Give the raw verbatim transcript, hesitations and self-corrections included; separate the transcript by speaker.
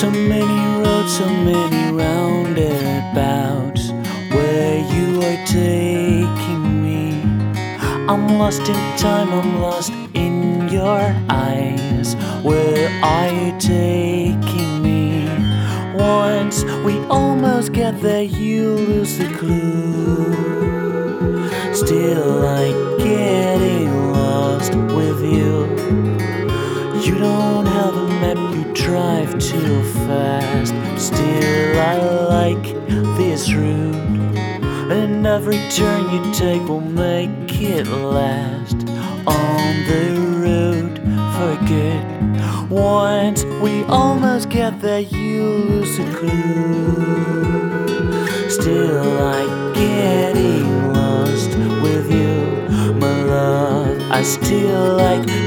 Speaker 1: So many roads, so many roundabouts, where you are taking me. I'm lost in time, I'm lost in your eyes. Where are you taking me? Once we almost get there, you lose the clue. Still I getting lost with you. You don't have a map, you drive too fast. Still I like this route, and every turn you take will make it last. On the road for good. Once we almost get there, you lose the clue. Still I getting lost with you, my love. I still like